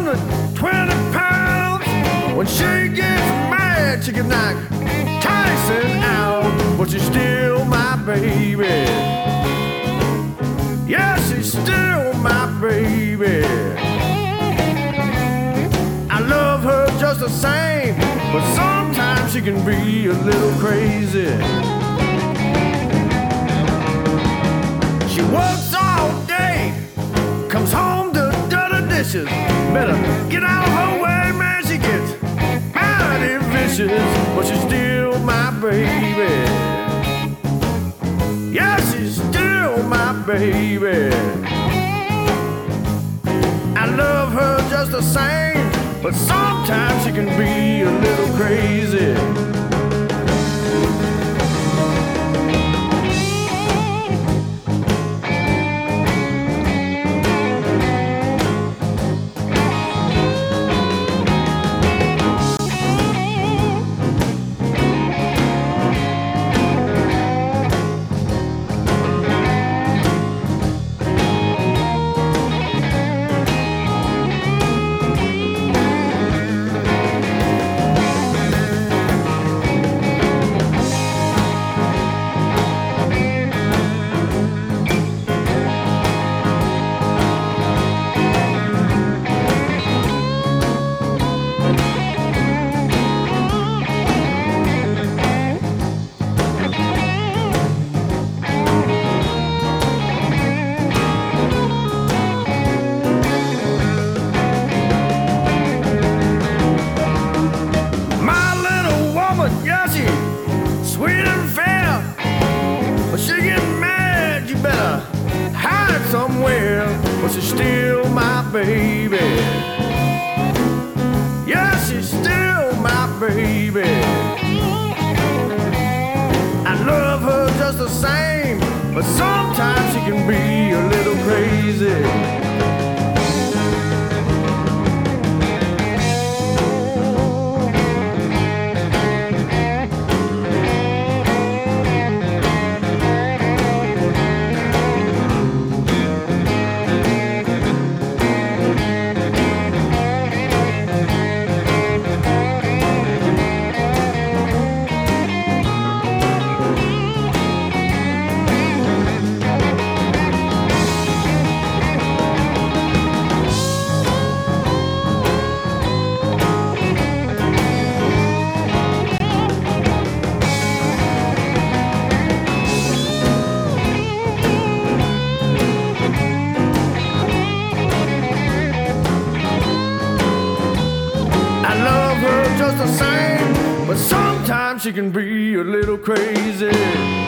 to 20 pounds. When she gets mad, she can knock Tyson out, but she's still my baby. Yeah, she's still my baby. I love her just the same, but sometimes she can be a little crazy. She works all day, comes home to dirty dishes. Better get out of her way, man, she gets mighty vicious, but she's still my baby. Yeah, she's still my baby. I love her just the same, but sometimes she can be a little crazy. Yeah, she sweet and fair, but she get mad, you better hide somewhere, but she's still my baby. Yeah, she's still my baby. I love her just the same, but sometimes she can be a little crazy. Just the same, but sometimes she can be a little crazy.